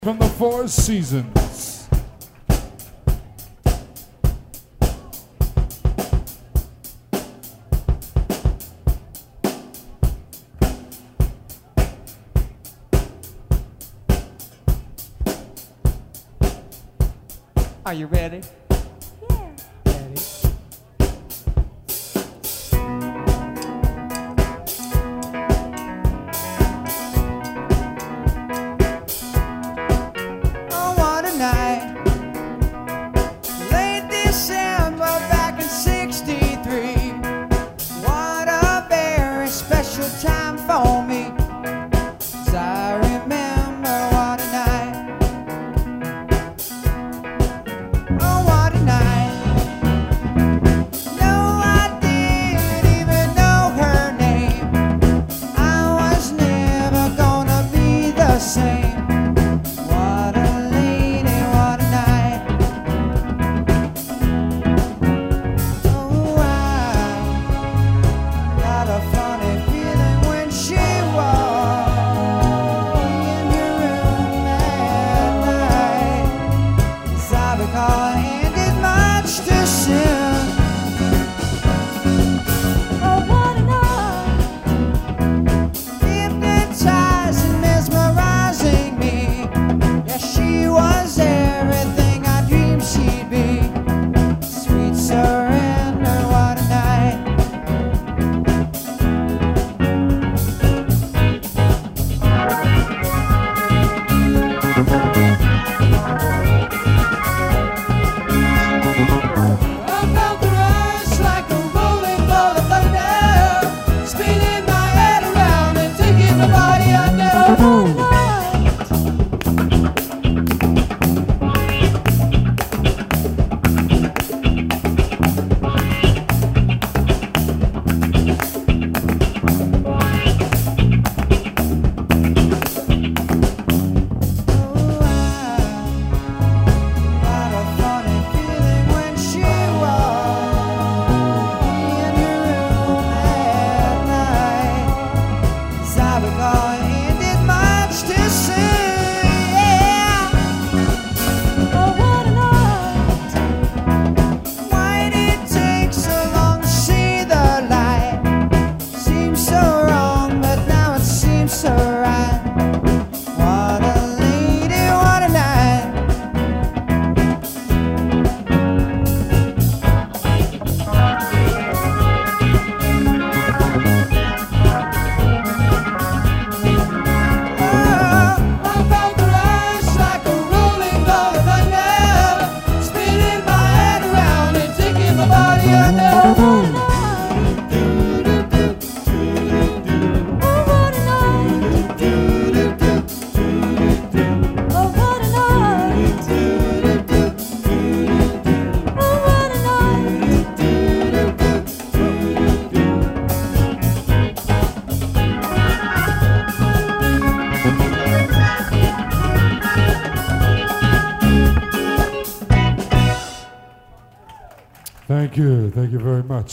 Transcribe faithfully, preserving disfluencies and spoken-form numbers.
From the Four Seasons. Are you ready? Yeah. Ready. Oh, what a night. Late December back in sixty-three. What a very special time for me. 'Cause I remember what a night. Oh, what a night. No, I didn't even know her name. I was never gonna be the same. What a lady, what a night. Oh, I got a funny feeling when she walked in your room that night. 'Cause I recall it did much too soon. Oh, what a night. Hypnotizing, mesmerizing me. Yeah, she was everything I dreamed she'd be. Sweet surrender, what a night. I felt the rush like a rolling ball of thunder, spinning my head around and taking my body under. What a night. Got a funny feeling when she walked in your room that night. 'Cause I recall it did much too soon. Yeah. Oh, what a night. Why did it take so long to see the light? Seems so wrong, but now it seems so right. What a lady, what a night. I felt the rush like a rolling ball of thunder, spinning my head around and taking my body Oh, under. what a night. Oh, what a night. Oh, what a night. Oh, what a night. Thank you. Thank you very much.